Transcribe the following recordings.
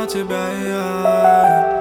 тебя и я.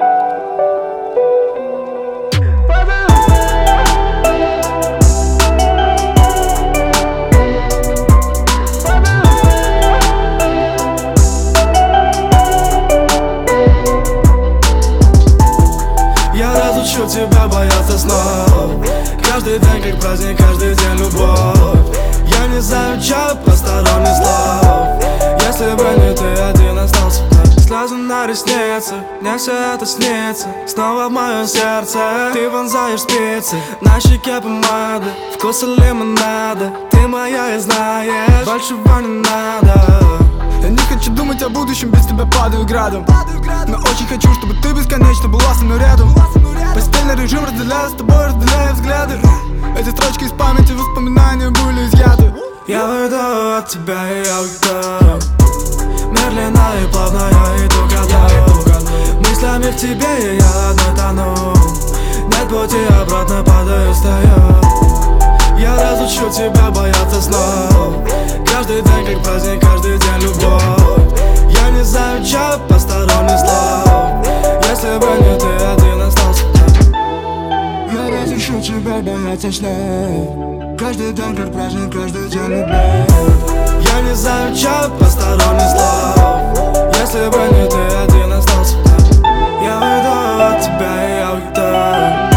Я разучу тебя бояться снов. Каждый день как праздник, каждый день любовь. Я не замечаю посторонних слов. Если бы не ты, один остался бы. Слезы на ресницах, мне все это снится. Снова в моем сердце ты вонзаешь спицы. На щеке помада, вкуса лимонада. Ты моя и знаешь, большего не надо. Я не хочу думать о будущем, без тебя падаю градом. Но очень хочу, чтобы ты бесконечно была со мной рядом. Постельный режим разделяет с тобой, разделяя взгляды. Эти строчки из памяти, воспоминания были изъяты. Я уйду от тебя и я уйду. Медленно и плавно я иду ко дну. Мыслями в тебе и я одной тону. Нет пути обратно, падаю, стою. Я разучу тебя бояться снов. Каждый день как праздник, каждый день любовь. Я не замечаю посторонних слов. Если бы не ты, один остался. Я разучу тебя бояться снов. Каждый день как праздник, каждый день любовь. Я не замечаю посторонних слов. Если бы не ты, один остался. Я уйду от тебя и я уйду.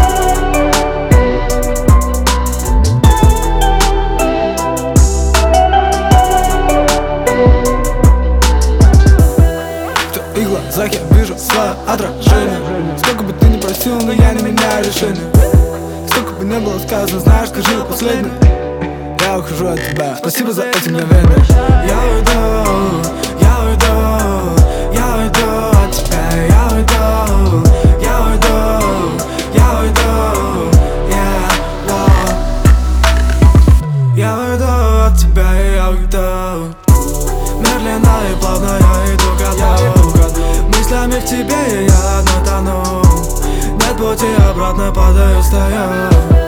В твоих глазах я вижу свое отражение. Сколько бы ты ни просил, но я не меняю решение. Сколько бы не было сказано, знаешь, скажи последний. Я ухожу от тебя, спасибо за эти мгновения. Я уйду, я уйду, я уйду от тебя, я уйду, я уйду, я уйду, я уйду от тебя и я уйду. Медленно и плавно я иду ко дну. Мыслями в тебе и я одной тону. Нет пути обратно, падаю, стою.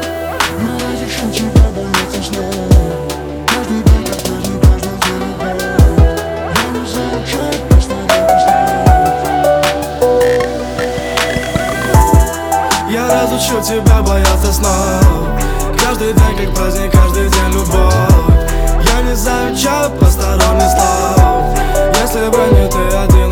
Я разучу тебя бояться снов. Каждый день как праздник, каждый день любовь. Я не замечаю посторонних слов. Если бы не ты, один